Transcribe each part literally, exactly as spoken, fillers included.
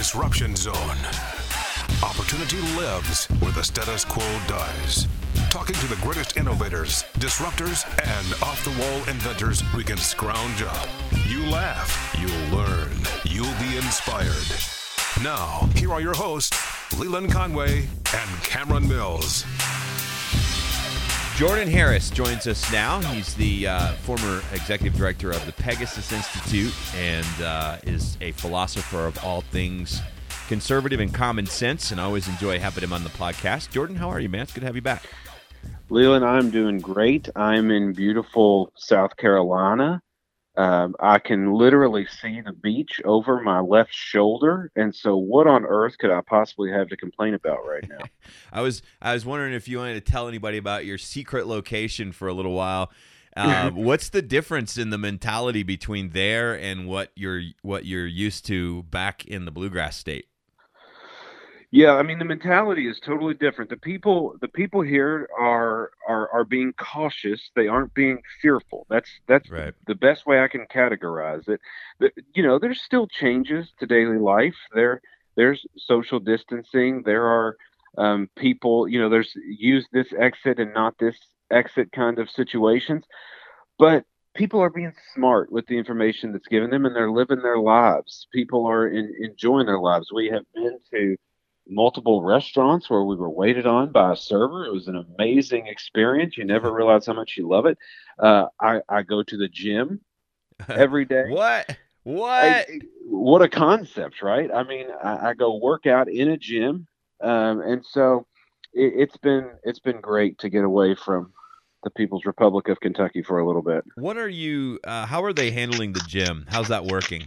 Disruption Zone. Opportunity lives where the status quo dies. Talking to the greatest innovators, disruptors, and off-the-wall inventors we can scrounge up. You laugh, you'll learn, you'll be inspired. Now, here are your hosts, Leland Conway and Cameron Mills. Jordan Harris joins us now. He's the uh, former executive director of the Pegasus Institute and uh, is a philosopher of all things conservative and common sense, and I always enjoy having him on the podcast. Jordan, how are you, man? It's good to have you back. Leland, I'm doing great. I'm in beautiful South Carolina. Um, I can literally see the beach over my left shoulder, and so what on earth could I possibly have to complain about right now? I was I was wondering if you wanted to tell anybody about your secret location for a little while. Uh, what's the difference in the mentality between there and what you're what you're used to back in the bluegrass state? Yeah, I mean, the mentality is totally different. The people, the people here are are are being cautious. They aren't being fearful. That's that's right. the best way I can categorize it. The, you know, there's still changes to daily life. There there's social distancing. There are um, people. You know, there's use this exit and not this exit kind of situations. But people are being smart with the information that's given them, and they're living their lives. People are in, enjoying their lives. We have been to multiple restaurants where we were waited on by a server. It was an amazing experience. You never realize how much you love it. Uh, I, I go to the gym every day. What? What? I, what a concept, right? I mean, I, I go work out in a gym, um, and so it, it's been it's been great to get away from the People's Republic of Kentucky for a little bit. What are you? Uh, how are they handling the gym? How's that working?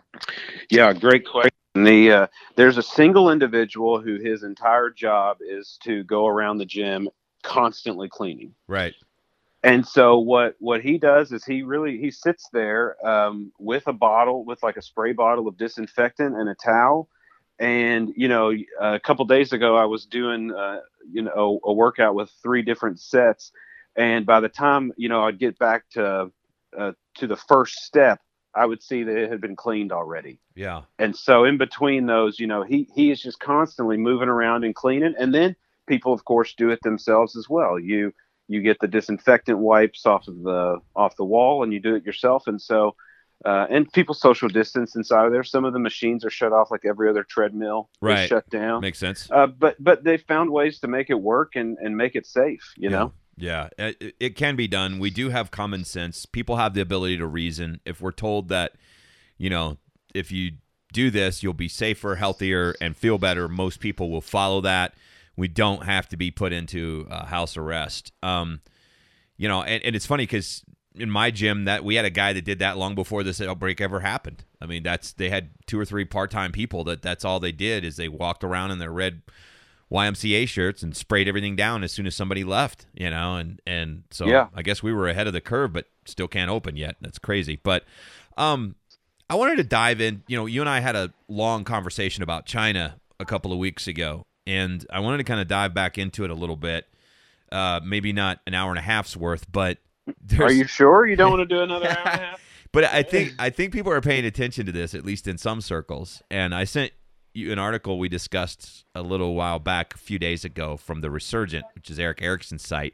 Yeah, great question. The uh, there's a single individual who his entire job is to go around the gym constantly cleaning. Right. And so what what he does is he really he sits there um, with a bottle, with like a spray bottle of disinfectant and a towel. And you know, a couple days ago I was doing uh, you know a, a workout with three different sets, and by the time you know I'd get back to uh, to the first step, I would see that it had been cleaned already. Yeah. And so in between those, you know, he, he is just constantly moving around and cleaning. And then people, of course, do it themselves as well. You you get the disinfectant wipes off of the off the wall and you do it yourself. And so uh, and people social distance inside of there. Some of the machines are shut off like every other treadmill. Right. They're shut down. Makes sense. Uh, but but they found ways to make it work and, and make it safe, you yeah. know? Yeah, it, it can be done. We do have common sense. People have the ability to reason. If we're told that, you know, if you do this, you'll be safer, healthier, and feel better, most people will follow that. We don't have to be put into uh, house arrest. Um, you know, and, and it's funny because in my gym, that we had a guy that did that long before this outbreak ever happened. I mean, that's they had two or three part-time people that that's all they did is they walked around in their red Y M C A shirts and sprayed everything down as soon as somebody left, you know, and, and so yeah. I guess we were ahead of the curve, but still can't open yet. That's crazy. But um, I wanted to dive in, you know, you and I had a long conversation about China a couple of weeks ago, and I wanted to kind of dive back into it a little bit. Uh, maybe not an hour and a half's worth, but Are you sure you don't want to do another hour and a half? But I think I think people are paying attention to this, at least in some circles. And I sent you an article we discussed a little while back, a few days ago, from The Resurgent, which is Eric Erickson's site.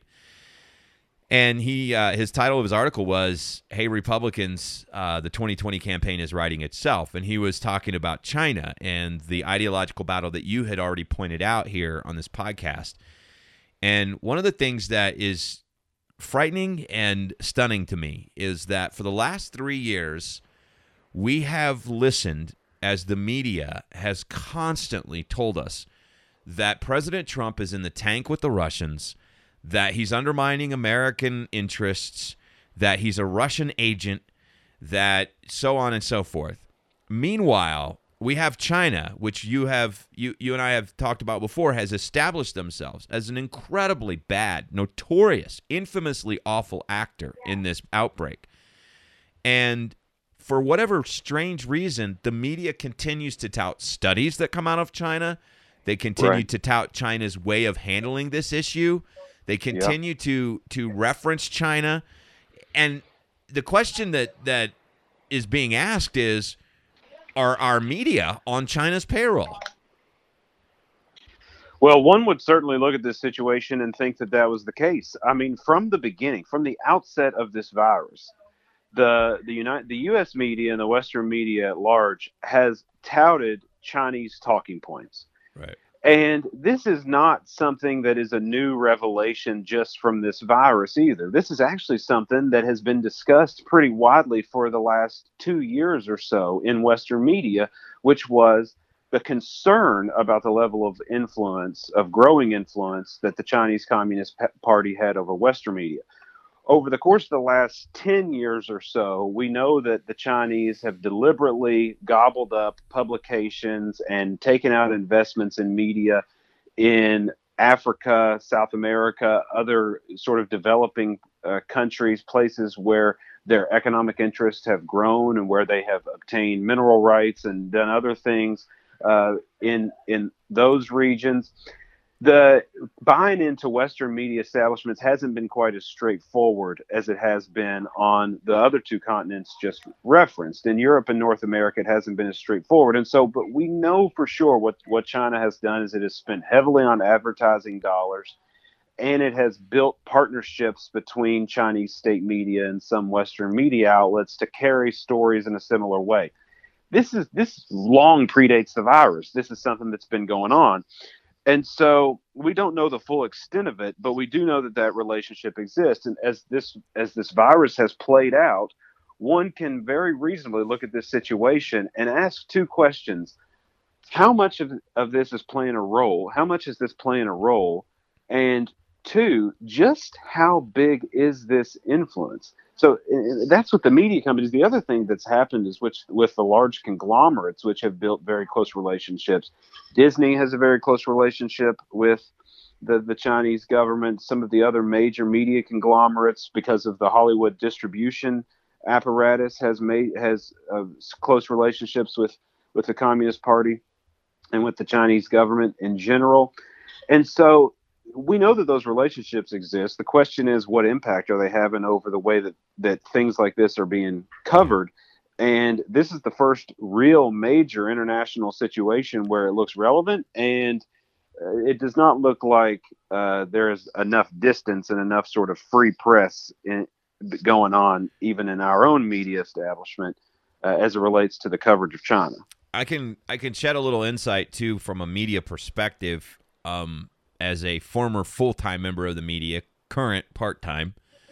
And he uh, his title of his article was, "Hey, Republicans, uh, the twenty twenty campaign is writing itself." And he was talking about China and the ideological battle that you had already pointed out here on this podcast. And one of the things that is frightening and stunning to me is that for the last three years, we have listened as the media has constantly told us that President Trump is in the tank with the Russians, that he's undermining American interests, that he's a Russian agent, that so on and so forth. Meanwhile, we have China, which you have you you and I have talked about before, has established themselves as an incredibly bad, notorious, infamously awful actor in this outbreak. And for whatever strange reason, the media continues to tout studies that come out of China. They continue Right. to tout China's way of handling this issue. They continue Yep. to to reference China. And the question that that is being asked is, are our media on China's payroll? Well, one would certainly look at this situation and think that that was the case. I mean, from the beginning, from the outset of this virus, the the United the U S media and the Western media at large has touted Chinese talking points. Right. And this is not something that is a new revelation just from this virus either. This is actually something that has been discussed pretty widely for the last two years or so in Western media, which was the concern about the level of influence, of growing influence that the Chinese Communist Party had over Western media. Over the course of the last ten years or so, we know that the Chinese have deliberately gobbled up publications and taken out investments in media in Africa, South America, other sort of developing uh, countries, places where their economic interests have grown and where they have obtained mineral rights and done other things uh, in in those regions. The buying into Western media establishments hasn't been quite as straightforward as it has been on the other two continents just referenced. In Europe and North America, it hasn't been as straightforward. And so, but we know for sure what, what China has done is it has spent heavily on advertising dollars, and it has built partnerships between Chinese state media and some Western media outlets to carry stories in a similar way. This is this long predates the virus. This is something that's been going on. And so we don't know the full extent of it, but we do know that that relationship exists. And as this as this virus has played out, one can very reasonably look at this situation and ask two questions. How much of, of this is playing a role? How much is this playing a role? And two, just how big is this influence? So uh, that's what the media companies, the other thing that's happened is which with the large conglomerates, which have built very close relationships. Disney has a very close relationship with the, the Chinese government. Some of the other major media conglomerates, because of the Hollywood distribution apparatus, has made has uh, close relationships with, with the Communist Party and with the Chinese government in general. And so we know that those relationships exist. The question is, what impact are they having over the way that, that things like this are being covered? And this is the first real major international situation where it looks relevant, and uh, it does not look like uh, there is enough distance and enough sort of free press in, going on, even in our own media establishment, uh, as it relates to the coverage of China. I can I can shed a little insight too from a media perspective. Um, as a former full-time member of the media, current part-time,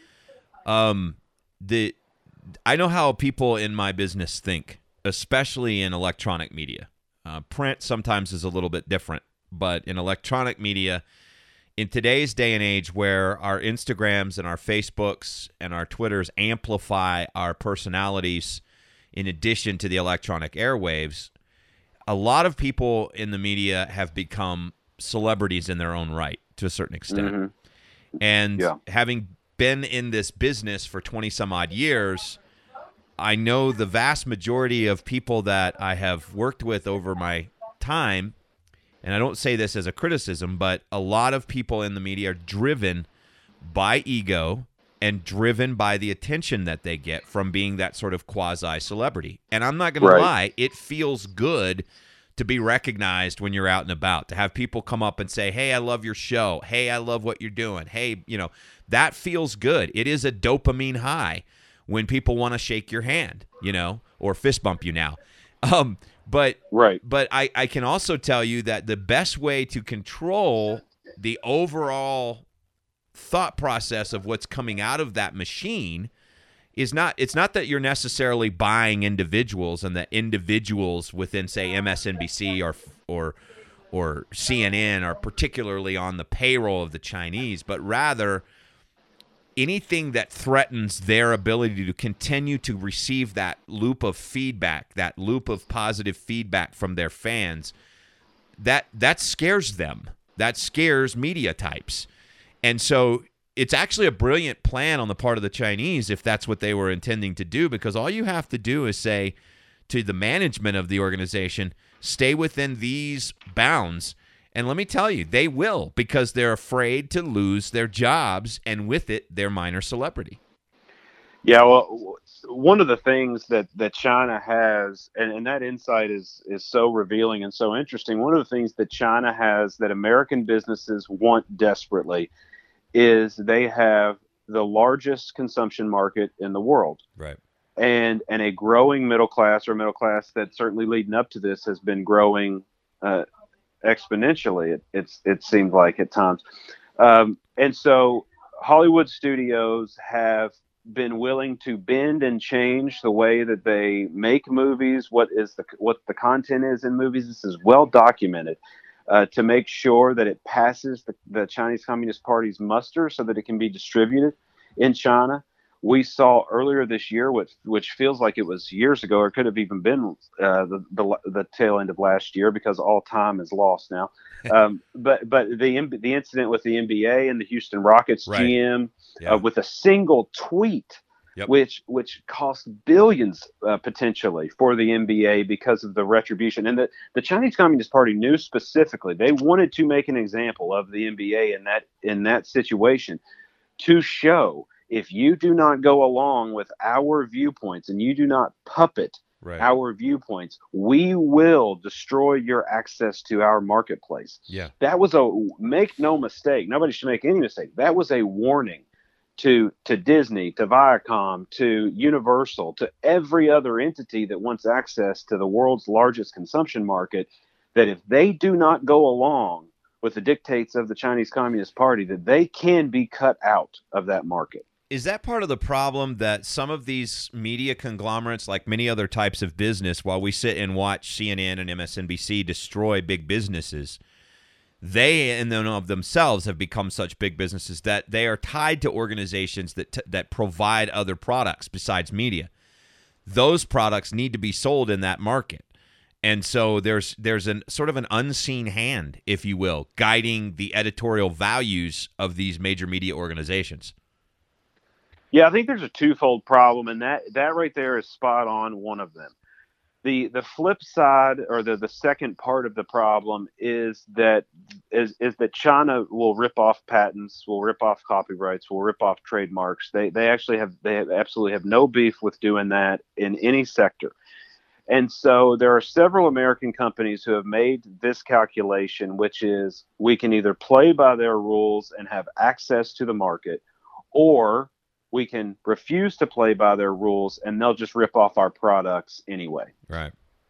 um, the I know how people in my business think, especially in electronic media. Uh, print sometimes is a little bit different, but in electronic media, in today's day and age where our Instagrams and our Facebooks and our Twitters amplify our personalities in addition to the electronic airwaves, a lot of people in the media have become celebrities in their own right to a certain extent. Mm-hmm. And yeah. having been in this business for twenty some odd years, I know the vast majority of people that I have worked with over my time, and I don't say this as a criticism, but a lot of people in the media are driven by ego and driven by the attention that they get from being that sort of quasi-celebrity. And I'm not going right. to lie, it feels good to be recognized when you're out and about, to have people come up and say, hey, I love your show. Hey, I love what you're doing. Hey, you know, that feels good. It is a dopamine high when people want to shake your hand, you know, or fist bump you now. Um, but right. but I, I can also tell you that the best way to control the overall thought process of what's coming out of that machine is not, it's not that you're necessarily buying individuals and that individuals within, say, M S N B C or or or C N N are particularly on the payroll of the Chinese, but rather anything that threatens their ability to continue to receive that loop of feedback, that loop of positive feedback from their fans, that that scares them. That scares media types. And so it's actually a brilliant plan on the part of the Chinese if that's what they were intending to do, because all you have to do is say to the management of the organization, stay within these bounds. And let me tell you, they will, because they're afraid to lose their jobs and with it, their minor celebrity. Yeah, well, one of the things that, that China has, and, and that insight is is so revealing and so interesting. One of the things that China has that American businesses want desperately is they have the largest consumption market in the world. Right. And and a growing middle class, or middle class that certainly leading up to this has been growing uh, exponentially. It, it's it seemed like at times, um, and so Hollywood studios have been willing to bend and change the way that they make movies. What is the what the content is in movies? This is well documented uh, to make sure that it passes the, the Chinese Communist Party's muster, so that it can be distributed in China. We saw earlier this year, which which feels like it was years ago, or could have even been uh, the, the the tail end of last year, because all time is lost now. Um, but but the the incident with the N B A and the Houston Rockets right. G M yeah. uh, with a single tweet, yep. which which cost billions uh, potentially for the N B A because of the retribution. And the, the Chinese Communist Party knew specifically they wanted to make an example of the N B A in that in that situation, to show, if you do not go along with our viewpoints and you do not puppet right. our viewpoints, we will destroy your access to our marketplace. Yeah. That was a, make no mistake, nobody should make any mistake. That was a warning to to Disney, to Viacom, to Universal, to every other entity that wants access to the world's largest consumption market, that if they do not go along with the dictates of the Chinese Communist Party, that they can be cut out of that market. Is that part of the problem, that some of these media conglomerates, like many other types of business, while we sit and watch C N N and M S N B C destroy big businesses, they in and of themselves have become such big businesses that they are tied to organizations that t- that provide other products besides media. Those products need to be sold in that market. And so there's there's an sort of an unseen hand, if you will, guiding the editorial values of these major media organizations. Yeah, I think there's a twofold problem, and that, that right there is spot on one of them. The the flip side, or the, the second part of the problem, is that is is that China will rip off patents, will rip off copyrights, will rip off trademarks. They they actually have they have absolutely have no beef with doing that in any sector. And so there are several American companies who have made this calculation, which is, we can either play by their rules and have access to the market, or we can refuse to play by their rules and they'll just rip off our products anyway. Right.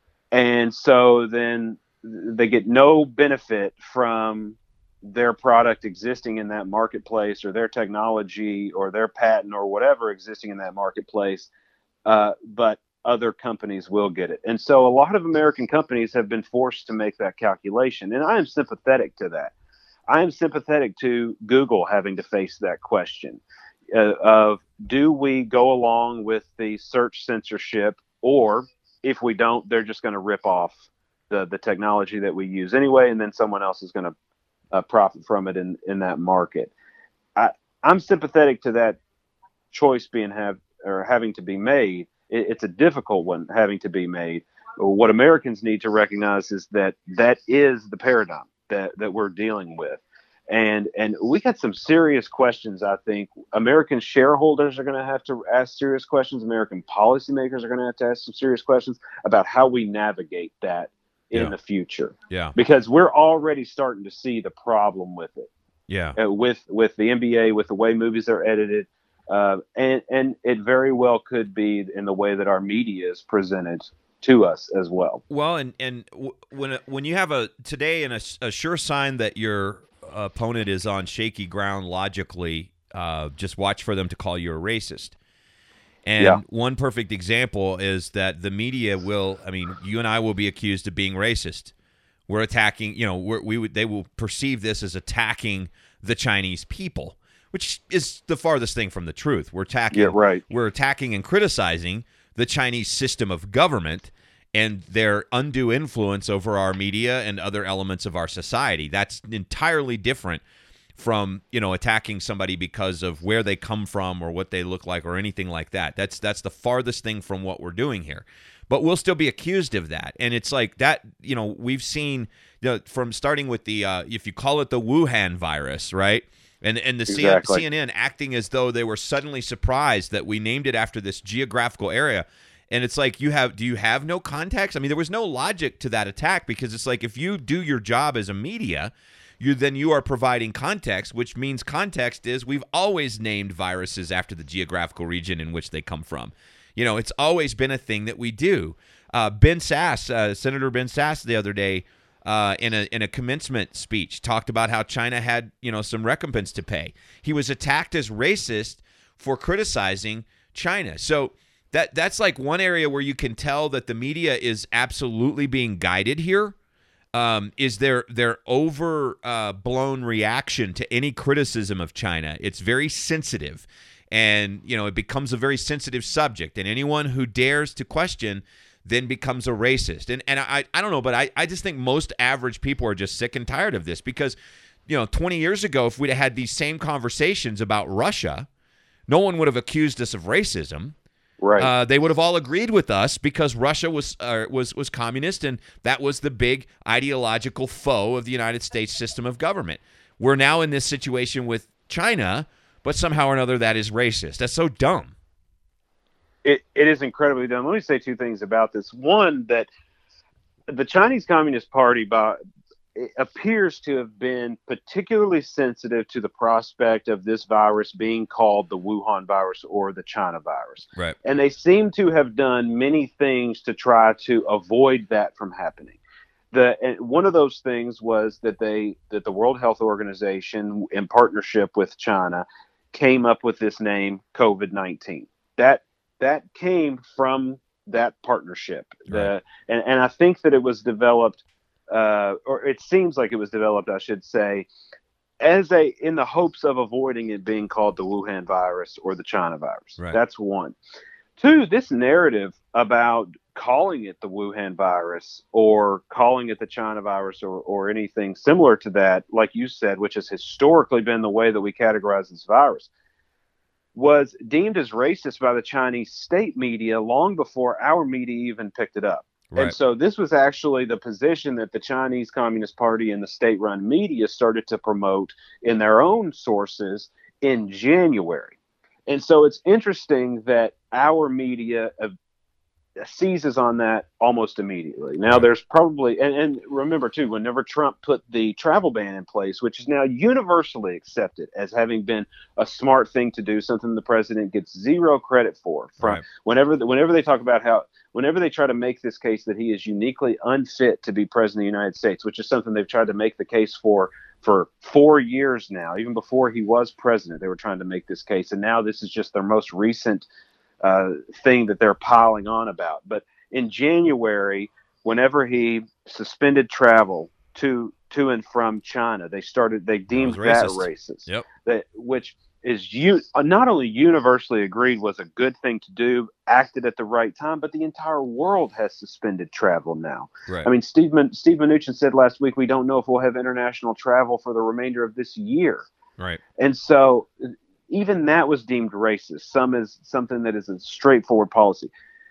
And so then they get no benefit from their product existing in that marketplace, or their technology or their patent or whatever existing in that marketplace. Uh, but other companies will get it. And so a lot of American companies have been forced to make that calculation. And I am sympathetic to that. I am sympathetic to Google having to face that question. Uh, of do we go along with the search censorship, or if we don't, they're just going to rip off the, the technology that we use anyway, and then someone else is going to uh, profit from it in, in that market. I, I'm sympathetic to that choice being have or having to be made. It, it's a difficult one having to be made. What Americans need to recognize is that that is the paradigm that, that we're dealing with. And and we got some serious questions. I think American shareholders are going to have to ask serious questions. American policymakers are going to have to ask some serious questions about how we navigate that in yeah. the future. Yeah, because we're already starting to see the problem with it. Yeah, uh, with with the N B A, with the way movies are edited, uh, and and it very well could be in the way that our media is presented to us as well. Well, and and w- when when you have a today and a, a sure sign that your opponent is on shaky ground logically, uh, just watch for them to call you a racist. And yeah. one perfect example is that the media will, I mean, you and I will be accused of being racist. We're attacking, you know, we're, we would they will perceive this as attacking the Chinese people, which is the farthest thing from the truth. We're attacking, yeah, right. We're attacking and criticizing the Chinese system of government and their undue influence over our media and other elements of our society. That's entirely different from, you know, attacking somebody because of where they come from or what they look like or anything like that. That's that's the farthest thing from what we're doing here. But we'll still be accused of that. And it's like that, you know, we've seen, you know, from starting with the, uh, if you call it the Wuhan virus, right? And and the Exactly. C N N acting as though they were suddenly surprised that we named it after this geographical area. And it's like, you have do you have no context? I mean, there was no logic to that attack, because it's like, if you do your job as a media, you then you are providing context, which means context is we've always named viruses after the geographical region in which they come from. You know, it's always been a thing that we do. Uh, Ben Sass, uh, Senator Ben Sass, the other day, Uh, in a in a commencement speech, talked about how China had, you know, some recompense to pay. He was attacked as racist for criticizing China. So that that's like one area where you can tell that the media is absolutely being guided here. Um, is their their over uh, blown reaction to any criticism of China? It's very sensitive, and you know, it becomes a very sensitive subject. And anyone who dares to question then becomes a racist. And and I I don't know, but I, I just think most average people are just sick and tired of this, because, you know, twenty years ago, if we'd have had these same conversations about Russia, no one would have accused us of racism. Right. Uh, they would have all agreed with us, because Russia was uh, was was communist, and that was the big ideological foe of the United States system of government. We're now in this situation with China, but somehow or another that is racist. That's so dumb. It, it is incredibly dumb. Let me say two things about this. One, that the Chinese Communist Party by, it appears to have been particularly sensitive to the prospect of this virus being called the Wuhan virus or the China virus. Right. And they seem to have done many things to try to avoid that from happening. The, and one of those things was that they that the World Health Organization, in partnership with China, came up with this name COVID nineteen. That That came from that partnership. The, and, and I think that it was developed, uh, or it seems like it was developed, I should say, as a in the hopes of avoiding it being called the Wuhan virus or the China virus. Right. That's one. Two, this narrative about calling it the Wuhan virus or calling it the China virus or, or anything similar to that, like you said, which has historically been the way that we categorize this virus, was deemed as racist by the Chinese state media long before our media even picked it up. Right. And so this was actually the position that the Chinese Communist Party and the state-run media started to promote in their own sources in January. And so it's interesting that our media uh, seizes on that almost immediately. Now, there's probably, and, and remember, too, whenever Trump put the travel ban in place, which is now universally accepted as having been a smart thing to do, something the president gets zero credit for. From Right. whenever, whenever they talk about how, whenever they try to make this case that he is uniquely unfit to be president of the United States, which is something they've tried to make the case for for four years now, even before he was president, they were trying to make this case. And now this is just their most recent Uh, thing that they're piling on about. But in January, whenever he suspended travel to to and from China, they started they deemed That that was racist. racist. Yep. That which is you not only universally agreed was a good thing to do, acted at the right time, but the entire world has suspended travel now. Right. I mean, Steve Man- Steve Mnuchin said last week, we don't know if we'll have international travel for the remainder of this year. Right. And so even that was deemed racist. Some is something that is a straightforward policy.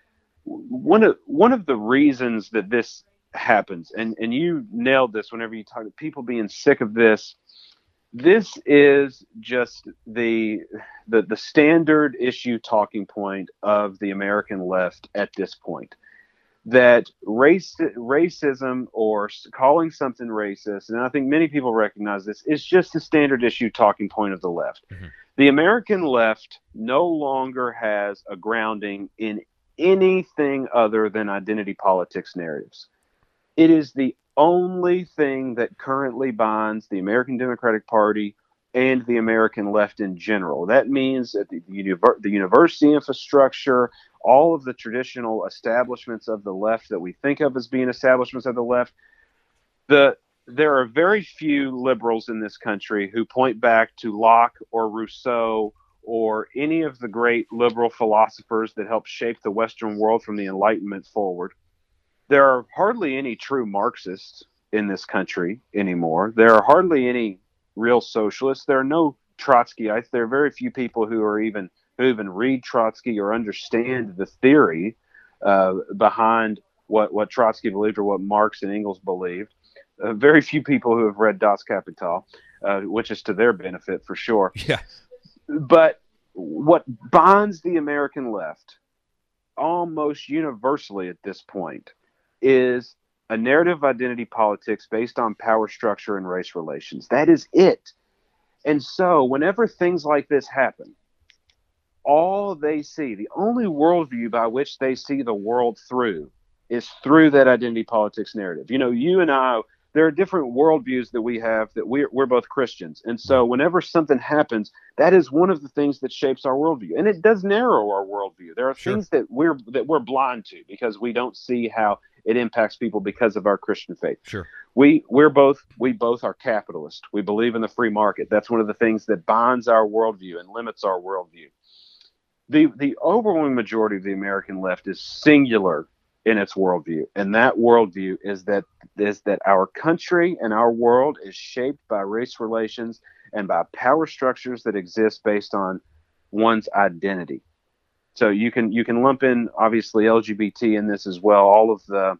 One of one of the reasons that this happens, and, and you nailed this whenever you talk to people being sick of this, this is just the the the standard issue talking point of the American left at this point. That race racism or calling something racist, and I think many people recognize this, is just the standard issue talking point of the left. Mm-hmm. The American left no longer has a grounding in anything other than identity politics narratives. It is the only thing that currently binds the American Democratic Party and the American left in general. That means that the, the, the university infrastructure, all of the traditional establishments of the left that we think of as being establishments of the left, the there are very few liberals in this country who point back to Locke or Rousseau or any of the great liberal philosophers that helped shape the Western world from the Enlightenment forward. There are hardly any true Marxists in this country anymore. There are hardly any real socialists. There are no Trotskyites. There are very few people who are even who even read Trotsky or understand the theory uh, behind what, what Trotsky believed or what Marx and Engels believed. Uh, very few people who have read Das Kapital. uh, which is to their benefit for sure. Yeah. But what binds the American left almost universally at this point is a narrative of identity politics based on power structure and race relations. That is it. And so whenever things like this happen, all they see, the only worldview by which they see the world through is through that identity politics narrative. You know, you and I, there are different worldviews that we have that we're, we're both Christians. And so whenever something happens, that is one of the things that shapes our worldview. And it does narrow our worldview. There are sure. things that we're, that we're blind to because we don't see how it impacts people because of our Christian faith. Sure. We, we're both, we both are capitalists. We believe in the free market. That's one of the things that binds our worldview and limits our worldview. The, the overwhelming majority of the American left is singular in its worldview. And that worldview is that is that our country and our world is shaped by race relations and by power structures that exist based on one's identity. So you can you can lump in obviously L G B T in this as well, all of the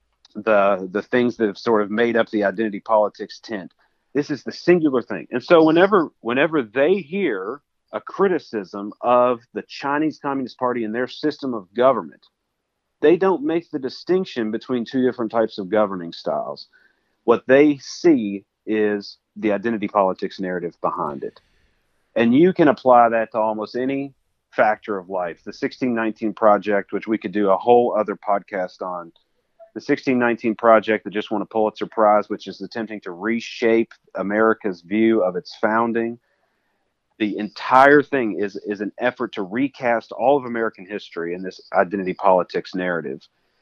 the the things that have sort of made up the identity politics tent. This is the singular thing. And so whenever whenever they hear a criticism of the Chinese Communist Party and their system of government, they don't make the distinction between two different types of governing styles. What they see is the identity politics narrative behind it. And you can apply that to almost any factor of life. The sixteen nineteen Project, which we could do a whole other podcast on. The sixteen nineteen Project that just won a Pulitzer Prize, which is attempting to reshape America's view of its founding. The entire thing is is an effort to recast all of American history in this identity politics narrative.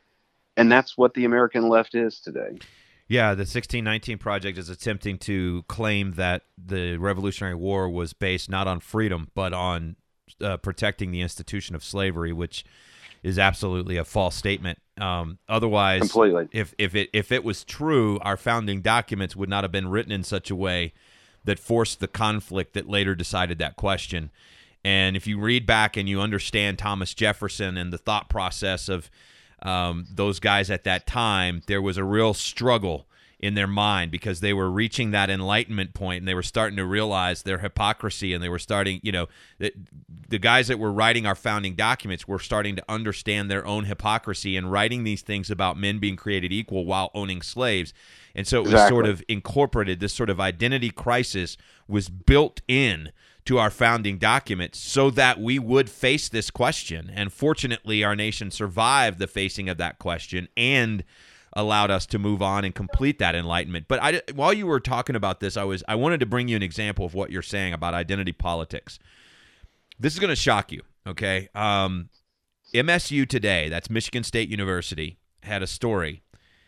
And that's what the American left is today. Yeah, the sixteen nineteen Project is attempting to claim that the Revolutionary War was based not on freedom, but on uh, protecting the institution of slavery, which is absolutely a false statement. Um, otherwise, completely. if if it if it was true, our founding documents would not have been written in such a way that forced the conflict that later decided that question. And if you read back and you understand Thomas Jefferson and the thought process of um, those guys at that time, there was a real struggle in their mind because they were reaching that enlightenment point and they were starting to realize their hypocrisy, and they were starting, you know, the, the guys that were writing our founding documents were starting to understand their own hypocrisy and writing these things about men being created equal while owning slaves. And so it was Exactly. sort of incorporated. This sort of identity crisis was built in to our founding documents so that we would face this question. And fortunately, our nation survived the facing of that question and allowed us to move on and complete that enlightenment. But I, while you were talking about this, I was I wanted to bring you an example of what you're saying about identity politics. This is going to shock you, okay? Um, M S U Today, that's Michigan State University, had a story.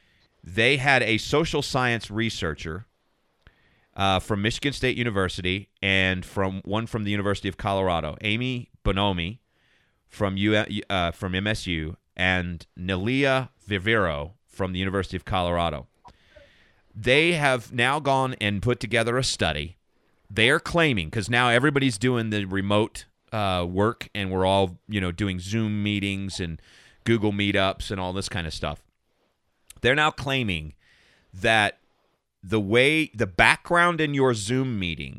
They had a social science researcher uh, from Michigan State University and from one from the University of Colorado, Amy Bonomi from U, uh, from M S U, and Nelia Vivero from the University of Colorado. They have now gone and put together a study. They are claiming, because now everybody's doing the remote uh, work, and we're all, you know, doing Zoom meetings and Google Meetups and all this kind of stuff. They're now claiming that the way the background in your Zoom meeting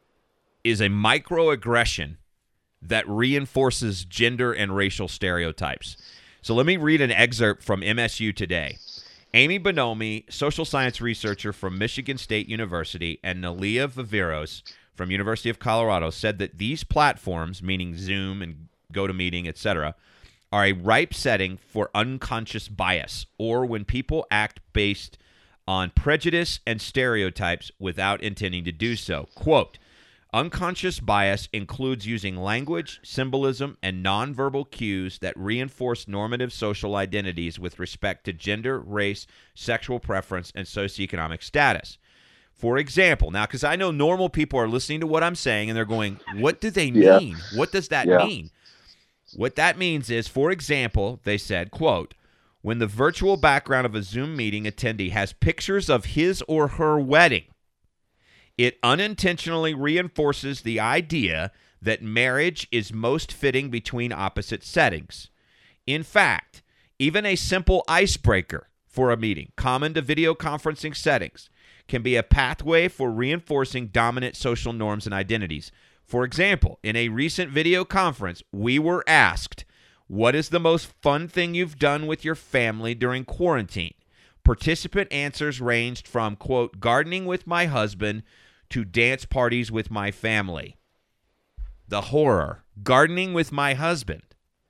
is a microaggression that reinforces gender and racial stereotypes. So let me read an excerpt from M S U Today. Amy Bonomi, social science researcher from Michigan State University, and Nelia Viveros from University of Colorado said that these platforms, meaning Zoom and GoToMeeting, et cetera, are a ripe setting for unconscious bias, or when people act based on prejudice and stereotypes without intending to do so. Quote, unconscious bias includes using language, symbolism, and nonverbal cues that reinforce normative social identities with respect to gender, race, sexual preference, and socioeconomic status. For example, now, because I know normal people are listening to what I'm saying, and they're going, what do they Yeah. mean? What does that Yeah. mean? What that means is, for example, they said, quote, when the virtual background of a Zoom meeting attendee has pictures of his or her wedding, it unintentionally reinforces the idea that marriage is most fitting between opposite settings. In fact, even a simple icebreaker for a meeting, common to video conferencing settings, can be a pathway for reinforcing dominant social norms and identities. For example, in a recent video conference, we were asked, what is the most fun thing you've done with your family during quarantine? Participant answers ranged from, quote, gardening with my husband to dance parties with my family. The horror. Gardening with my husband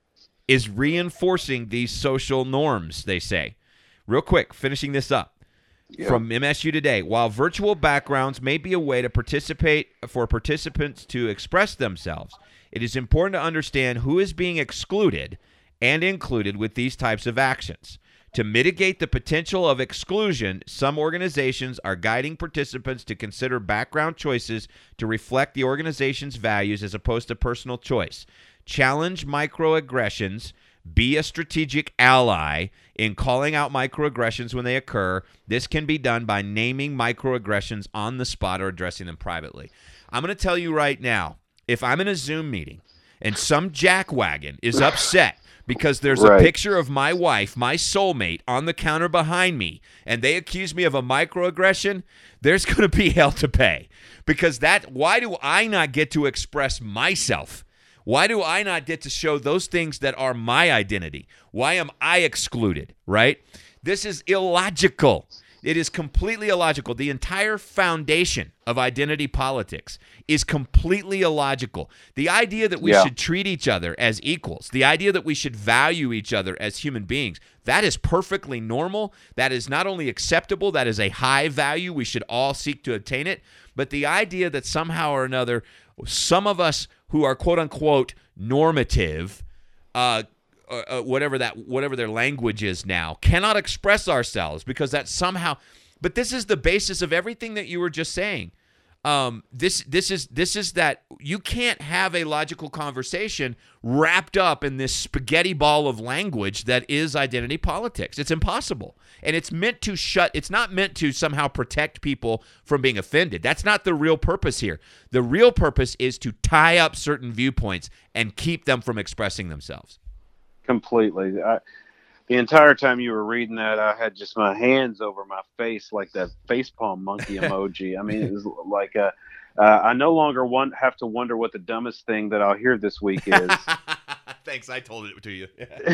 is reinforcing these social norms, they say. Real quick, finishing this up. Yeah. From M S U Today, while virtual backgrounds may be a way to participate for participants to express themselves, it is important to understand who is being excluded and included with these types of actions. To mitigate the potential of exclusion, some organizations are guiding participants to consider background choices to reflect the organization's values as opposed to personal choice. Challenge microaggressions. Be a strategic ally in calling out microaggressions when they occur. This can be done by naming microaggressions on the spot or addressing them privately. I'm going to tell you right now, if I'm in a Zoom meeting and some jackwagon is upset because there's right. a picture of my wife, my soulmate, on the counter behind me, and they accuse me of a microaggression, there's going to be hell to pay. Because that, why do I not get to express myself? Why do I not get to show those things that are my identity? Why am I excluded, right? This is illogical. It is completely illogical. The entire foundation of identity politics is completely illogical. The idea that we yeah. should treat each other as equals, the idea that we should value each other as human beings, that is perfectly normal. That is not only acceptable, that is a high value. We should all seek to attain it. But the idea that somehow or another, some of us who are quote-unquote normative, uh, uh, whatever that, whatever their language is now, cannot express ourselves because that somehow. But this is the basis of everything that you were just saying. Um, this this is this is that you can't have a logical conversation wrapped up in this spaghetti ball of language that is identity politics. It's impossible, and it's meant to shut. It's not meant to somehow protect people from being offended. That's not the real purpose here. The real purpose is to tie up certain viewpoints and keep them from expressing themselves. Completely. I, the entire time you were reading that, I had just my hands over my face like that facepalm monkey emoji. I mean, it was like a, uh, I no longer want, have to wonder what the dumbest thing that I'll hear this week is. Thanks, I told it to you.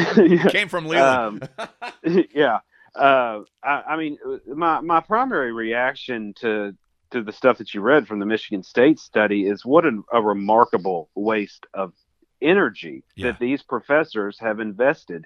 It came from Leland. um, yeah. Uh, I, I mean, my, my primary reaction to, to the stuff that you read from the Michigan State study is what a, a remarkable waste of energy yeah. that these professors have invested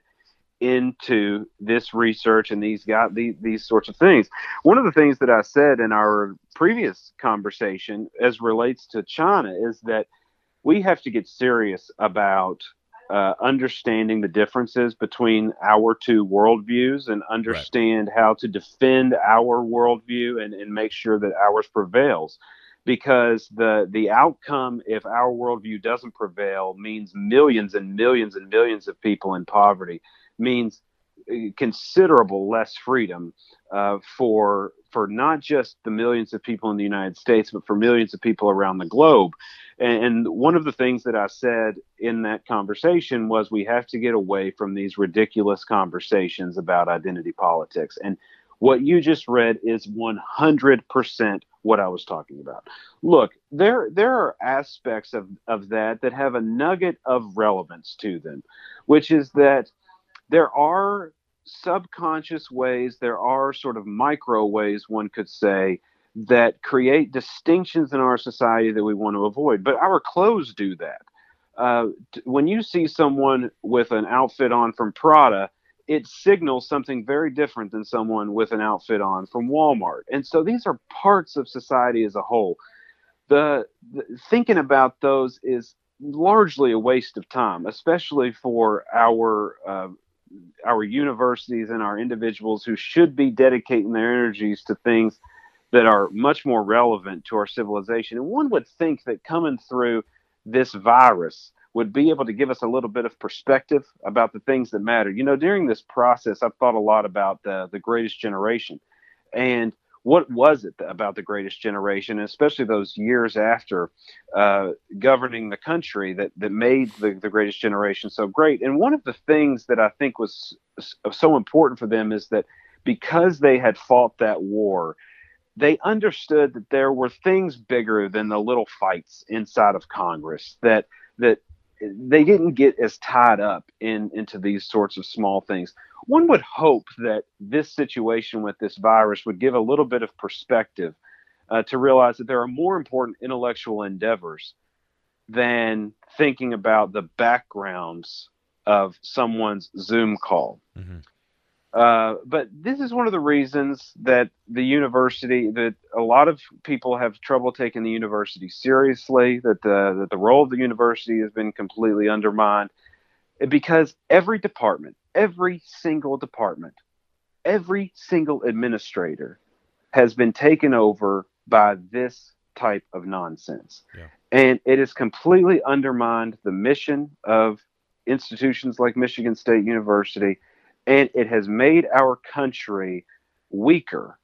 into this research and these got these, these sorts of things. One of the things that I said in our previous conversation as relates to China is that we have to get serious about uh, understanding the differences between our two worldviews and understand right. how to defend our worldview and, and make sure that ours prevails. Because the the outcome, if our worldview doesn't prevail, means millions and millions and millions of people in poverty, means considerable less freedom uh, for for not just the millions of people in the United States, but for millions of people around the globe. And, and one of the things that I said in that conversation was we have to get away from these ridiculous conversations about identity politics. And what you just read is one hundred percent what I was talking about. Look, there there are aspects of, of that that have a nugget of relevance to them, which is that there are subconscious ways, there are sort of micro ways, one could say, that create distinctions in our society that we want to avoid. But our clothes do that. Uh, t- when you see someone with an outfit on from Prada, it signals something very different than someone with an outfit on from Walmart. And so these are parts of society as a whole. The, the thinking about those is largely a waste of time, especially for our uh, our universities and our individuals who should be dedicating their energies to things that are much more relevant to our civilization. And one would think that coming through this virus would be able to give us a little bit of perspective about the things that matter. You know, during this process, I've thought a lot about the, the Greatest Generation. And what was it about the Greatest Generation, and especially those years after uh, governing the country, that, that made the, the Greatest Generation so great? And one of the things that I think was so important for them is that because they had fought that war, they understood that there were things bigger than the little fights inside of Congress, that that they didn't get as tied up in into these sorts of small things. One would hope that this situation with this virus would give a little bit of perspective uh, to realize that there are more important intellectual endeavors than thinking about the backgrounds of someone's Zoom call. Mm-hmm. Uh, but this is one of the reasons that the university, that a lot of people have trouble taking the university seriously, that the, that the role of the university has been completely undermined, because every department, every single department, every single administrator has been taken over by this type of nonsense. Yeah. And it has completely undermined the mission of institutions like Michigan State University. And it has made our country weaker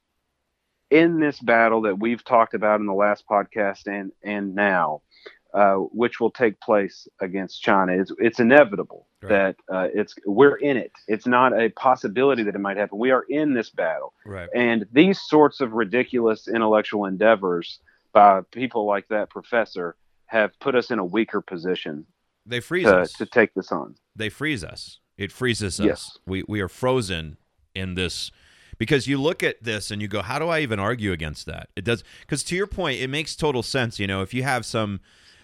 in this battle that we've talked about in the last podcast and and now, uh, which will take place against China. It's it's inevitable right. that uh, it's we're in it. It's not a possibility that it might happen. We are in this battle. Right. And these sorts of ridiculous intellectual endeavors by people like that professor have put us in a weaker position. They freeze to, us to take this on. They freeze us. It freezes us. Yes. We we are frozen in this, because you look at this and you go, how do I even argue against that? It does, because to your point, it makes total sense. You know, if you have some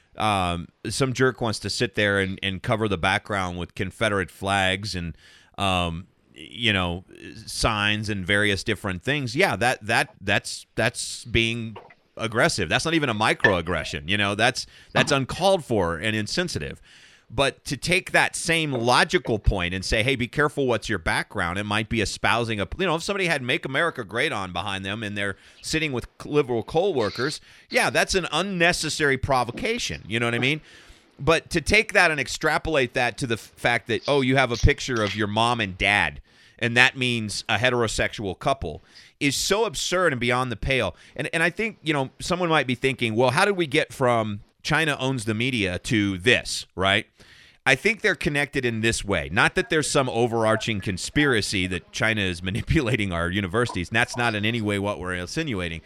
um, some jerk wants to sit there and, and cover the background with Confederate flags and um, you know, signs and various different things, yeah, that that that's that's being aggressive. That's not even a microaggression. You know, that's that's uncalled for and insensitive. But to take that same logical point and say, hey, be careful what's your background, it might be espousing a, you know, if somebody had Make America Great on behind them and they're sitting with liberal coal workers, yeah, that's an unnecessary provocation. You know what I mean? But to take that and extrapolate that to the f- fact that, oh, you have a picture of your mom and dad, and that means a heterosexual couple, is so absurd and beyond the pale. And and I think, you know, someone might be thinking, well, how did we get from China owns the media to this, right? I think they're connected in this way. Not that there's some overarching conspiracy that China is manipulating our universities. And that's not in any way what we're insinuating.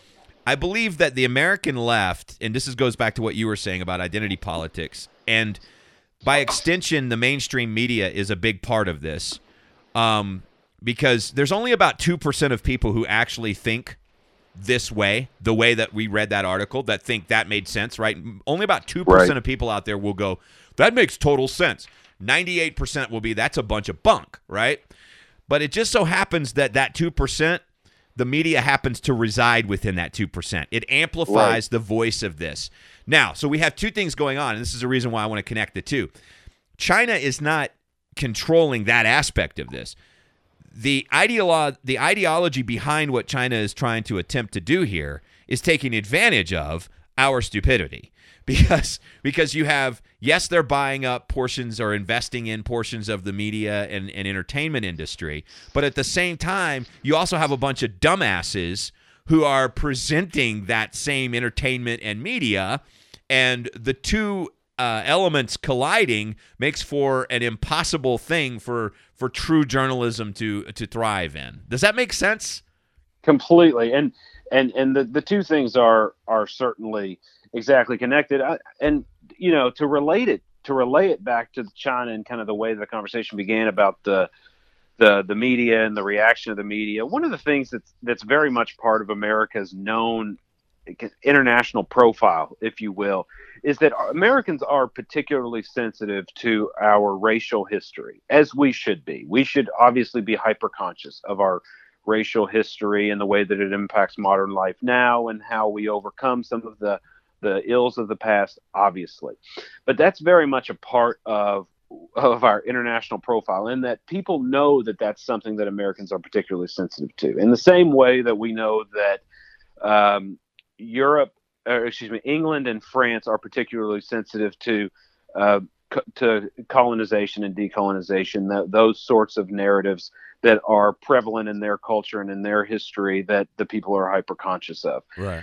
I believe that the American left, and this is, goes back to what you were saying about identity politics, and by extension, the mainstream media is a big part of this, um, because there's only about two percent of people who actually think this way, the way that we read that article, that think that made sense, right? Only about two percent right. of people out there will go, that makes total sense. ninety-eight percent will be, that's a bunch of bunk, right? But it just so happens that that two percent, the media happens to reside within that two percent. It amplifies right. the voice of this. Now, so we have two things going on, and this is the reason why I want to connect the two. China is not controlling that aspect of this. The ideolo- the ideology behind what China is trying to attempt to do here is taking advantage of our stupidity. Because because you have, yes, they're buying up portions or investing in portions of the media and, and entertainment industry, but at the same time, you also have a bunch of dumbasses who are presenting that same entertainment and media, and the two uh, elements colliding makes for an impossible thing for for true journalism to to thrive in. Does that make sense? Completely, and and and the, the two things are are certainly exactly connected. I, and, you know, to relate it, to relay it back to China and kind of the way the conversation began about the, the, the media and the reaction of the media. One of the things that's, that's very much part of America's known international profile, if you will, is that Americans are particularly sensitive to our racial history, as we should be. We should obviously be hyper conscious of our racial history and the way that it impacts modern life now and how we overcome some of the the ills of the past, obviously. But that's very much a part of of our international profile, in that people know that that's something that Americans are particularly sensitive to. In the same way that we know that um, Europe, or excuse me, England and France are particularly sensitive to uh, co- to colonization and decolonization, th- those sorts of narratives that are prevalent in their culture and in their history that the people are hyper conscious of. Right.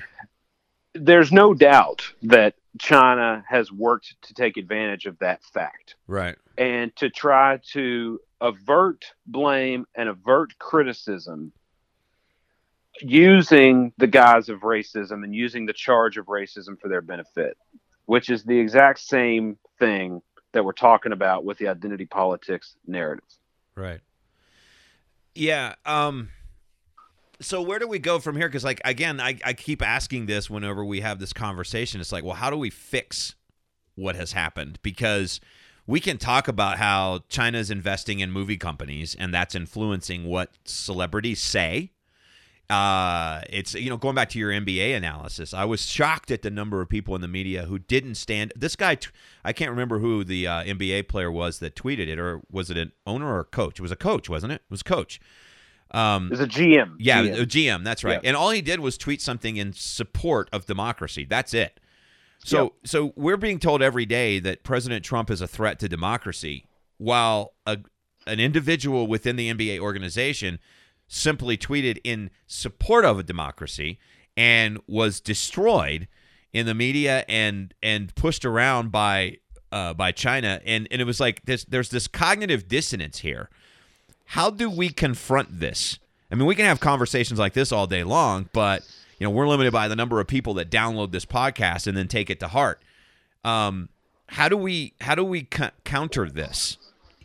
There's no doubt that China has worked to take advantage of that fact. Right. And to try to avert blame and avert criticism using the guise of racism and using the charge of racism for their benefit, which is the exact same thing that we're talking about with the identity politics narrative. Right. Yeah. Um, so where do we go from here? Because, like, again, I, I keep asking this whenever we have this conversation. It's like, well, how do we fix what has happened? Because we can talk about how China's investing in movie companies, and that's influencing what celebrities say. Uh, it's, you know, going back to your N B A analysis, I was shocked at the number of people in the media who didn't stand. This guy, I can't remember who the uh, N B A player was that tweeted it, or was it an owner or a coach? It was a coach, wasn't it? It was a coach. Um, it was a G M. Yeah, G M. a G M. That's right. Yeah. And all he did was tweet something in support of democracy. That's it. So, Yep. so we're being told every day that President Trump is a threat to democracy, while a, an individual within the N B A organization simply tweeted in support of a democracy and was destroyed in the media and and pushed around by uh, by China. And, and it was like this, there's this cognitive dissonance here. How do we confront this? I mean, we can have conversations like this all day long, but you know, we're limited by the number of people that download this podcast and then take it to heart. Um, how do we how do we co- counter this?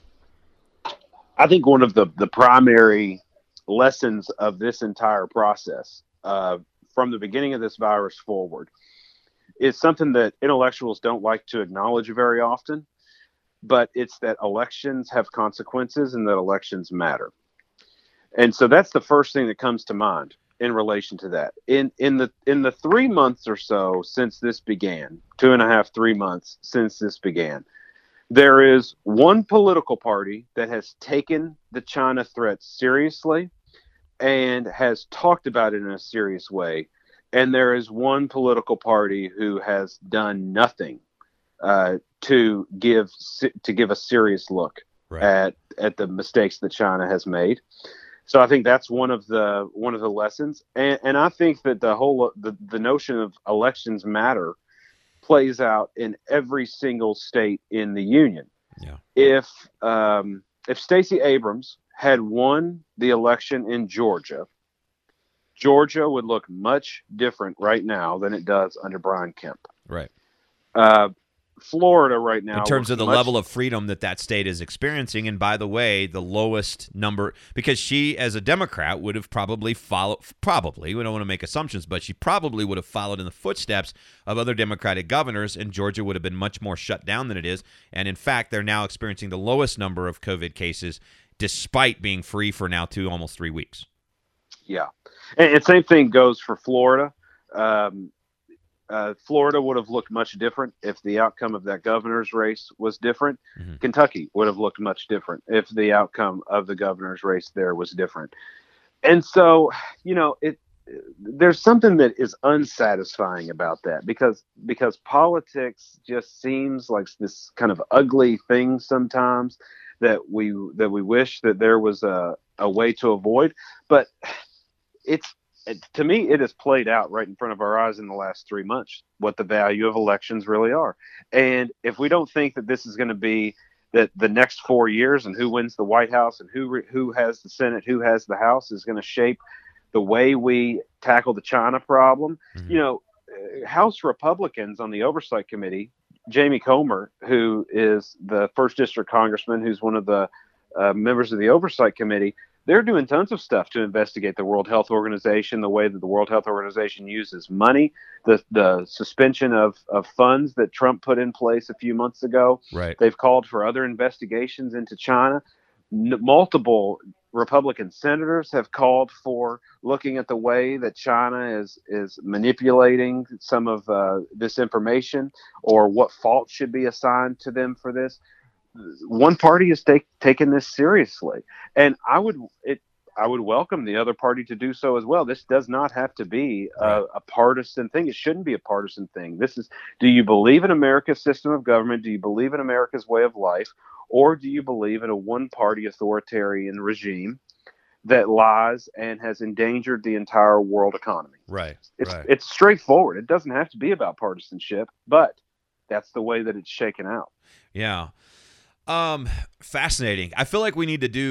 I think one of the, the primary lessons of this entire process, uh, from the beginning of this virus forward, is something that intellectuals don't like to acknowledge very often, but it's that elections have consequences and that elections matter. And so that's the first thing that comes to mind in relation to that. In in the in the three months or so since this began, two and a half, three months since this began, there is one political party that has taken the China threat seriously and has talked about it in a serious way. And there is one political party who has done nothing uh, to give to give a serious look Right. at at the mistakes that China has made. So I think that's one of the one of the lessons, and, and I think that the whole the, the notion of elections matter plays out in every single state in the union. Yeah. If um, if Stacey Abrams had won the election in Georgia, Georgia would look much different right now than it does under Brian Kemp. Right. Uh, Florida right now, In terms looks of the much- level of freedom that that state is experiencing, and by the way, the lowest number, because she, as a Democrat, would have probably followed, probably, we don't want to make assumptions, but she probably would have followed in the footsteps of other Democratic governors, and Georgia would have been much more shut down than it is. And in fact, they're now experiencing the lowest number of COVID cases, despite being free for now two, almost three weeks. Yeah. And, and same thing goes for Florida. Um, uh, Florida would have looked much different if the outcome of that governor's race was different. Mm-hmm. Kentucky would have looked much different if the outcome of the governor's race there was different. And so, you know, it there's something that is unsatisfying about that, because because politics just seems like this kind of ugly thing sometimes that we that we wish that there was a, a way to avoid. But it's it, to me, it has played out right in front of our eyes in the last three months what the value of elections really are. And if we don't think that this is going to be that the next four years and who wins the White House and who who has the Senate, who has the House, is going to shape the way we tackle the China problem. Mm-hmm. You know, House Republicans on the Oversight Committee, Jamie Comer, who is the first district congressman, who's one of the uh, members of the Oversight Committee, they're doing tons of stuff to investigate the World Health Organization, the way that the World Health Organization uses money, the the suspension of, of funds that Trump put in place a few months ago. Right. They've called for other investigations into China. N- multiple Republican senators have called for looking at the way that China is is manipulating some of uh, this information, or what fault should be assigned to them for this. One party is take, taking this seriously, and I would it I would welcome the other party to do so as well. This does not have to be a, a partisan thing. It shouldn't be a partisan thing. This is: do you believe in America's system of government? Do you believe in America's way of life? Or do you believe in a one-party authoritarian regime that lies and has endangered the entire world economy? Right. It's right. it's straightforward. It doesn't have to be about partisanship, but that's the way that it's shaken out. Yeah. Um, fascinating. I feel like we need to do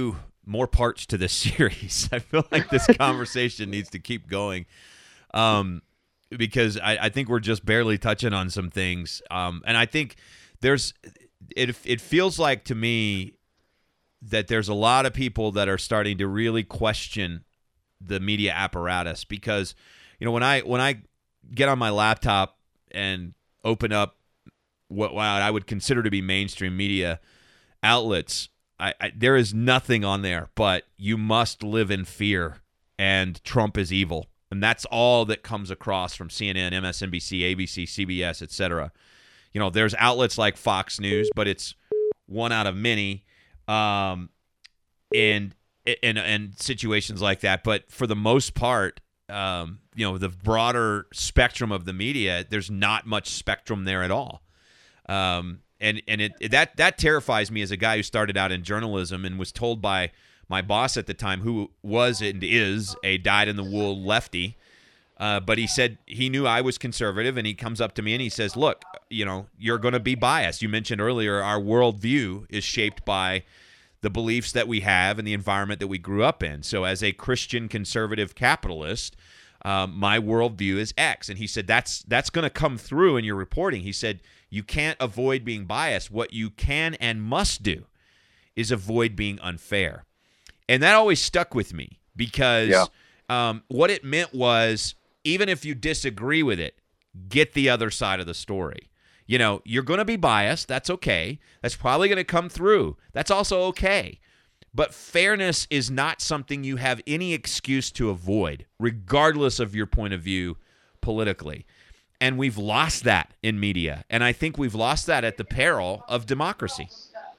more parts to this series. I feel like this conversation needs to keep going, um, because I, I think we're just barely touching on some things. Um, and I think there's it. It feels like to me that there's a lot of people that are starting to really question the media apparatus, because you know when I when I get on my laptop and open up what, what I would consider to be mainstream media outlets, I, I, there is nothing on there but you must live in fear and Trump is evil. And that's all that comes across from C N N, M S N B C, A B C, C B S, et cetera. You know, there's outlets like Fox News, but it's one out of many, um, and, and, and situations like that. But for the most part, um, you know, the broader spectrum of the media, there's not much spectrum there at all. Um, and and it that that terrifies me as a guy who started out in journalism and was told by my boss at the time, who was and is a dyed-in-the-wool lefty, uh, but he said he knew I was conservative, and he comes up to me and he says, look, you know, you're going to be biased. You mentioned earlier our worldview is shaped by the beliefs that we have and the environment that we grew up in. So as a Christian conservative capitalist, um, my worldview is X. And he said, that's that's going to come through in your reporting. He said, you can't avoid being biased. What you can and must do is avoid being unfair. And that always stuck with me, because yeah. um, what it meant was, even if you disagree with it, get the other side of the story. You know, you're going to be biased. That's okay. That's probably going to come through. That's also okay. But fairness is not something you have any excuse to avoid, regardless of your point of view politically. And we've lost that in media. And I think we've lost that at the peril of democracy.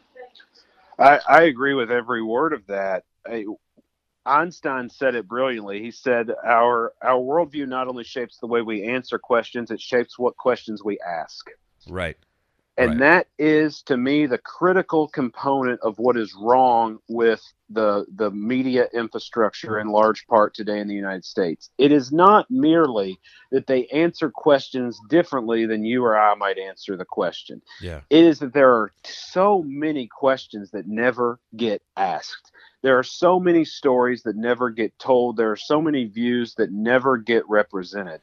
I, I agree with every word of that. I, Einstein said it brilliantly. He said, our our worldview not only shapes the way we answer questions, it shapes what questions we ask. Right. And right. that is, to me, the critical component of what is wrong with the the media infrastructure in large part today in the United States. It is not merely that they answer questions differently than you or I might answer the question. Yeah. It is that there are so many questions that never get asked. There are so many stories that never get told. There are so many views that never get represented.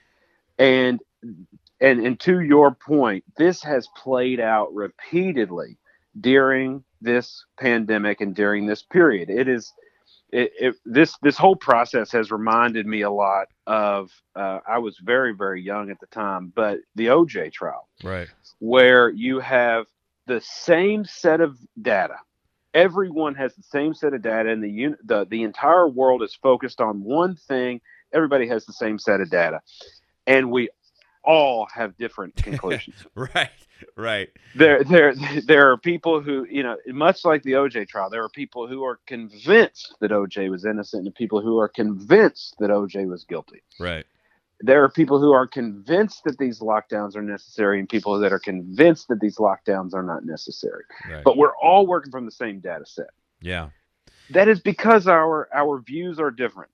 And and and to your point, this has played out repeatedly during this pandemic and during this period. It is it, it this this whole process has reminded me a lot of uh, I was very, very young at the time, but the O J trial. Right. Where you have the same set of data. Everyone has the same set of data, and the, the the entire world is focused on one thing. Everybody has the same set of data, and we all have different conclusions. Right, right. There, there, there are people who, you know, much like the O J trial, there are people who are convinced that O J was innocent, and people who are convinced that O J was guilty. Right. There are people who are convinced that these lockdowns are necessary, and people that are convinced that these lockdowns are not necessary. Right. But we're all working from the same data set. Yeah. That is because our our views are different,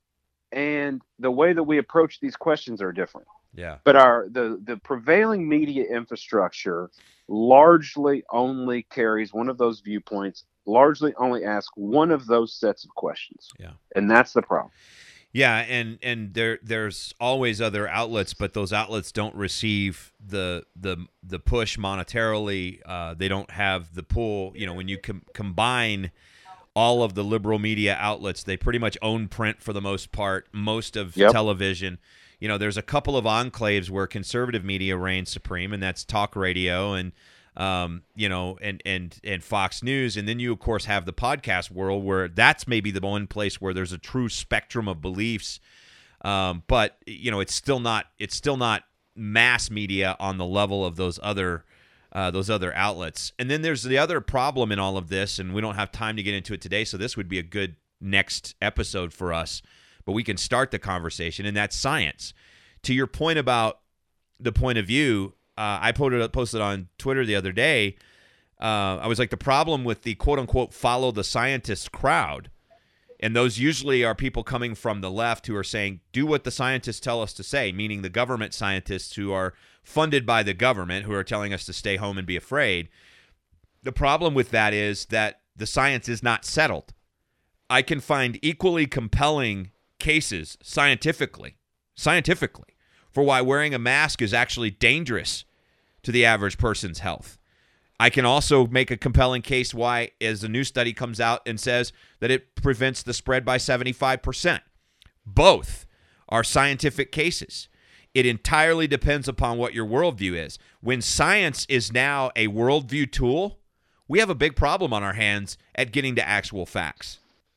and the way that we approach these questions are different. Yeah. But our the the prevailing media infrastructure largely only carries one of those viewpoints, largely only asks one of those sets of questions. Yeah. And that's the problem. Yeah, and and there there's always other outlets, but those outlets don't receive the the the push monetarily. Uh, they don't have the pull. You know, when you com- combine all of the liberal media outlets, they pretty much own print for the most part, most of yep. television. You know, there's a couple of enclaves where conservative media reigns supreme, and that's talk radio and um, you know, and and and Fox News, and then you of course have the podcast world where that's maybe the one place where there's a true spectrum of beliefs. Um, but you know, it's still not it's still not mass media on the level of those other uh, those other outlets. And then there's the other problem in all of this, and we don't have time to get into it today, so this would be a good next episode for us. But we can start the conversation, and that's science. To your point about the point of view. Uh, I posted, posted on Twitter the other day, uh, I was like, the problem with the quote-unquote follow the scientists crowd, and those usually are people coming from the left who are saying, do what the scientists tell us to say, meaning the government scientists who are funded by the government who are telling us to stay home and be afraid. The problem with that is that the science is not settled. I can find equally compelling cases scientifically, scientifically, for why wearing a mask is actually dangerous to the average person's health. I can also make a compelling case why, as a new study comes out and says that it prevents the spread by seventy-five percent. Both are scientific cases. It entirely depends upon what your worldview is. When science is now a worldview tool, we have a big problem on our hands at getting to actual facts.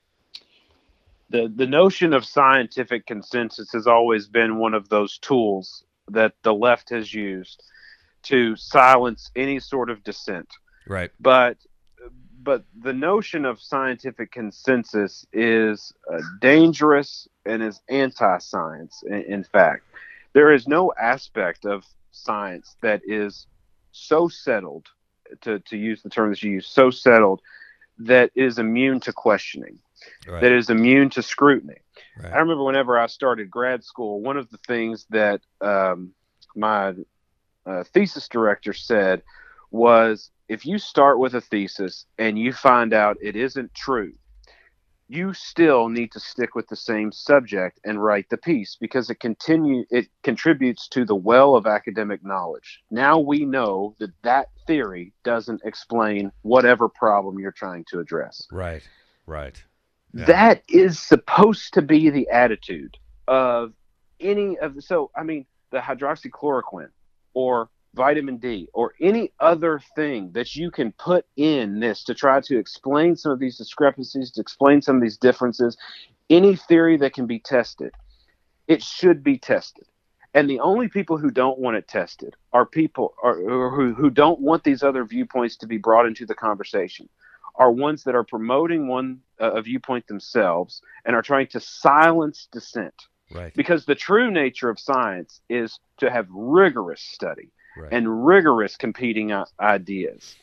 The, the notion of scientific consensus has always been one of those tools that the left has used to silence any sort of dissent. Right. But but the notion of scientific consensus is uh, dangerous and is anti-science. In, in fact, there is no aspect of science that is so settled, to, to use the term that you use, so settled that is immune to questioning, right. that is immune to scrutiny. Right. I remember whenever I started grad school, one of the things that um, my Uh, thesis director said was, if you start with a thesis and you find out it isn't true, you still need to stick with the same subject and write the piece, because it continue it contributes to the well of academic knowledge. Now we know that that theory doesn't explain whatever problem you're trying to address. Right, right. Yeah. That is supposed to be the attitude of any of the, so I mean the hydroxychloroquine or vitamin D or any other thing that you can put in this to try to explain some of these discrepancies, to explain some of these differences, any theory that can be tested, it should be tested. And the only people who don't want it tested are people are, or who, who don't want these other viewpoints to be brought into the conversation, are ones that are promoting one uh, a viewpoint themselves and are trying to silence dissent. Right. Because the true nature of science is to have rigorous study right. and rigorous competing uh, ideas.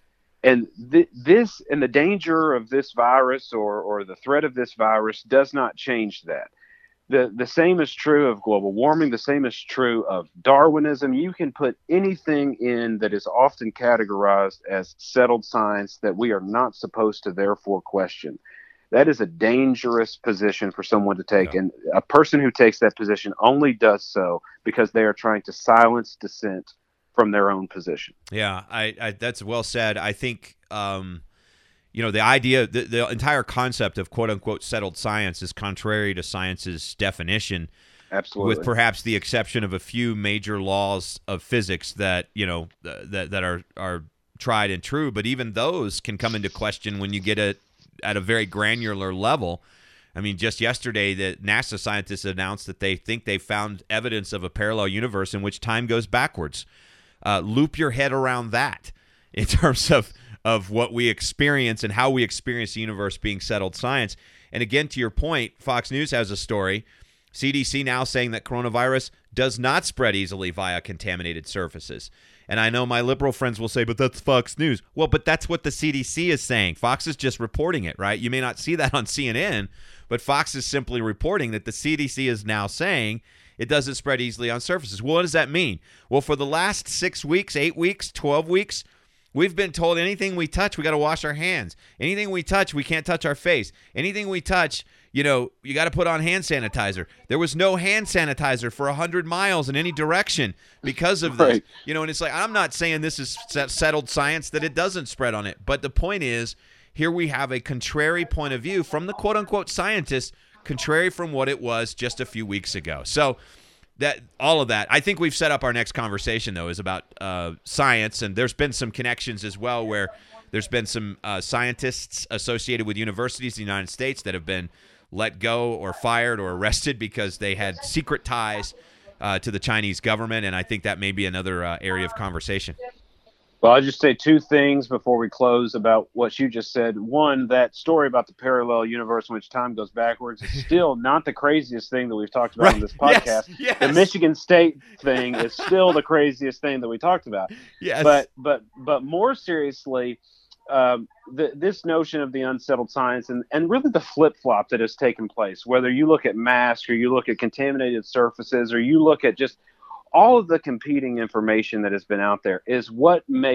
And th- this and the danger of this virus or, or the threat of this virus does not change that. The, the same is true of global warming. The same is true of Darwinism. You can put anything in that is often categorized as settled science that we are not supposed to therefore question. That is a dangerous position for someone to take. Yeah. And a person who takes that position only does so because they are trying to silence dissent from their own position. Yeah, I, I that's well said. I think, um, you know, the idea, the, the entire concept of quote unquote settled science is contrary to science's definition. Absolutely. With perhaps the exception of a few major laws of physics that, you know, that, that are, are tried and true. But even those can come into question when you get a, at a very granular level. I mean, just yesterday, the NASA scientists announced that they think they found evidence of a parallel universe in which time goes backwards. Uh, loop your head around that in terms of, of what we experience and how we experience the universe being settled science. And again, to your point, Fox News has a story. C D C now saying that coronavirus does not spread easily via contaminated surfaces. And I know my liberal friends will say, but that's Fox News. Well, but that's what the C D C is saying. Fox is just reporting it, right? You may not see that on C N N, but Fox is simply reporting that the C D C is now saying it doesn't spread easily on surfaces. Well, what does that mean? Well, for the last six weeks, eight weeks, twelve weeks, we've been told anything we touch, we got to wash our hands. Anything we touch, we can't touch our face. Anything we touch, you know, you got to put on hand sanitizer. There was no hand sanitizer for one hundred miles in any direction because of this. Right. You know, and it's like, I'm not saying this is settled science that it doesn't spread on it. But the point is, here we have a contrary point of view from the quote-unquote scientists, contrary from what it was just a few weeks ago. So that all of that, I think we've set up our next conversation, though, is about uh, science. And there's been some connections as well where there's been some uh, scientists associated with universities in the United States that have been let go or fired or arrested because they had secret ties uh, to the Chinese government. And I think that may be another uh, area of conversation. Well, I'll just say two things before we close about what you just said. One, that story about the parallel universe in which time goes backwards is still not the craziest thing that we've talked about right. on this podcast. Yes. Yes. The Michigan State thing is still the craziest thing that we talked about. Yes. But but but more seriously, um, the, this notion of the unsettled science and, and really the flip-flop that has taken place, whether you look at masks or you look at contaminated surfaces or you look at just all of the competing information that has been out there, is what makes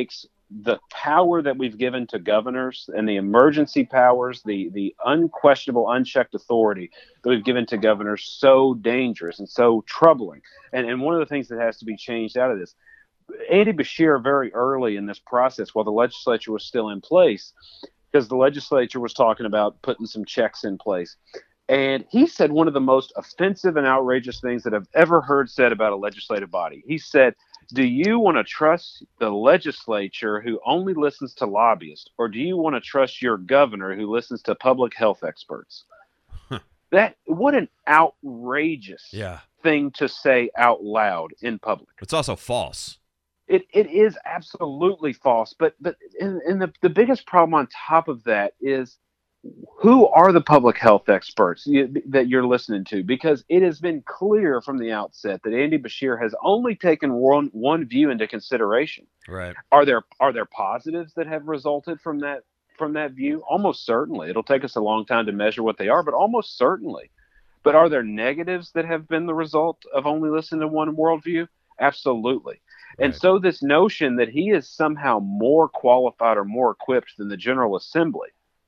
the power that we've given to governors and the emergency powers, the the unquestionable, unchecked authority that we've given to governors, so dangerous and so troubling. And and one of the things that has to be changed out of this, Andy Beshear, very early in this process, while the legislature was still in place, because the legislature was talking about putting some checks in place. And he said one of the most offensive and outrageous things that I've ever heard said about a legislative body. He said, do you want to trust the legislature who only listens to lobbyists, or do you want to trust your governor who listens to public health experts? Huh. That what an outrageous yeah. thing to say out loud in public. It's also false. It it is absolutely false. But but and, and the, the biggest problem on top of that is, who are the public health experts you, that you're listening to? Because it has been clear from the outset that Andy Beshear has only taken one one view into consideration. Right. Are there are there positives that have resulted from that from that view? Almost certainly. It'll take us a long time to measure what they are, but almost certainly. But are there negatives that have been the result of only listening to one worldview? Absolutely. Right. And so this notion that he is somehow more qualified or more equipped than the General Assembly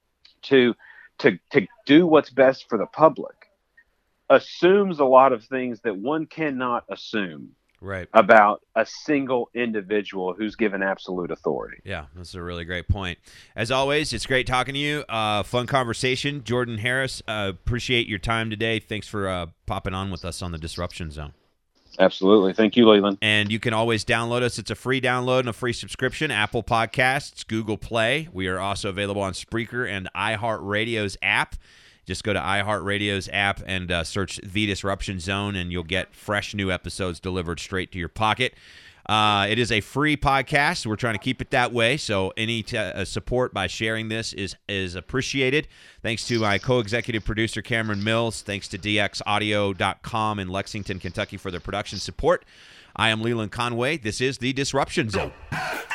to to to do what's best for the public assumes a lot of things that one cannot assume right. about a single individual who's given absolute authority. Yeah, that's a really great point. As always, it's great talking to you. Uh, fun conversation. Jordan Harris, uh, appreciate your time today. Thanks for uh, popping on with us on the Disruption Zone. Absolutely. Thank you, Leland. And you can always download us. It's a free download and a free subscription. Apple Podcasts, Google Play. We are also available on Spreaker and iHeartRadio's app. Just go to iHeartRadio's app and uh, search The Disruption Zone, and you'll get fresh new episodes delivered straight to your pocket. Uh, it is a free podcast. We're trying to keep it that way, so any t- uh, support by sharing this is is appreciated. Thanks to my co-executive producer, Cameron Mills. Thanks to D X audio dot com in Lexington, Kentucky for their production support. I am Leland Conway. This is The Disruption Zone.